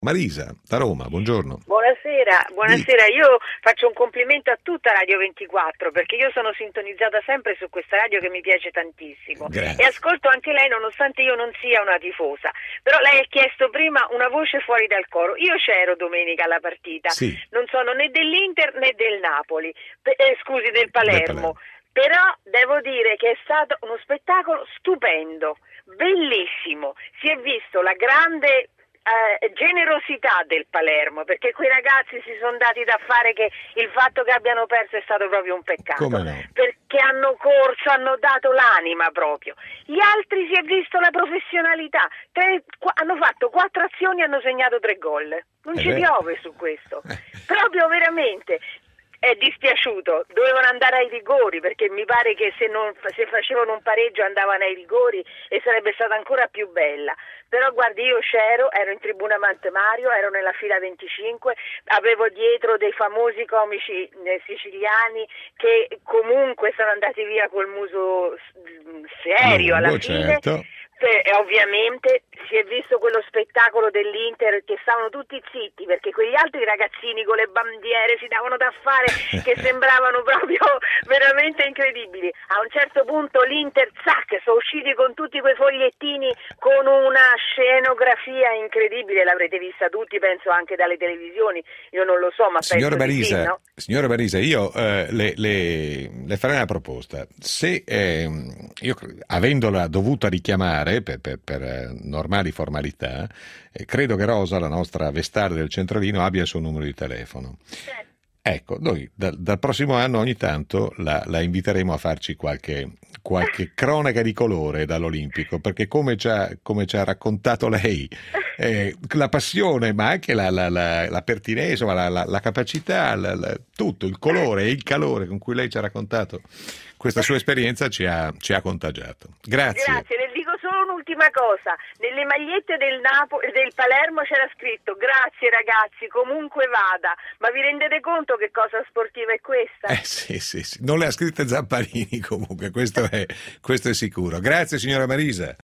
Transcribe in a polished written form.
Marisa, da Roma, buongiorno. Buonasera, io faccio un complimento a tutta Radio 24 perché io sono sintonizzata sempre su questa radio che mi piace tantissimo. Grazie. E ascolto anche lei nonostante io non sia una tifosa, però lei ha chiesto prima una voce fuori dal coro. Io c'ero domenica alla partita, Sì. non sono né dell'Inter né del Napoli, del Palermo. Però devo dire che è stato uno spettacolo stupendo, bellissimo, si è visto la grande generosità del Palermo, perché quei ragazzi si sono dati da fare che il fatto che abbiano perso è stato proprio un peccato. Come no? Perché hanno corso, hanno dato l'anima proprio. Gli altri si è visto la professionalità, hanno fatto 4 azioni e hanno segnato 3 gol. Non ci piove su questo, proprio veramente. È dispiaciuto, dovevano andare ai rigori perché mi pare che se facevano un pareggio andavano ai rigori e sarebbe stata ancora più bella. Però guardi, io ero in tribuna Mario, ero nella fila 25, avevo dietro dei famosi comici siciliani che comunque sono andati via col muso serio alla fine. Certo. E ovviamente si è visto quello spettacolo dell'Inter che stavano tutti zitti perché quegli altri ragazzini con le bandiere si davano da fare che sembravano proprio veramente incredibili. A un certo punto l'Inter sono usciti con tutti quei fogliettini con una scenografia incredibile, l'avrete vista tutti, penso anche dalle televisioni, io non lo so, ma Signora penso Marisa, di sì, no? Signora Marisa, io le farei una proposta. Se io, avendola dovuta richiamare per normali formalità, credo che Rosa, la nostra vestale del centralino, abbia il suo numero di telefono. Ecco, noi dal prossimo anno ogni tanto la inviteremo a farci qualche cronaca di colore dall'Olimpico, perché come ci ha raccontato lei, la passione, ma anche la pertinenza, la capacità, tutto, il colore e il calore con cui lei ci ha raccontato questa sua esperienza ci ha contagiato. Grazie. Grazie, le dico solo un'ultima cosa. Nelle magliette del Palermo c'era scritto: grazie ragazzi, comunque vada. Ma vi rendete conto che cosa sportiva è questa? Sì. Non le ha scritte Zamparini comunque, questo è sicuro. Grazie signora Marisa.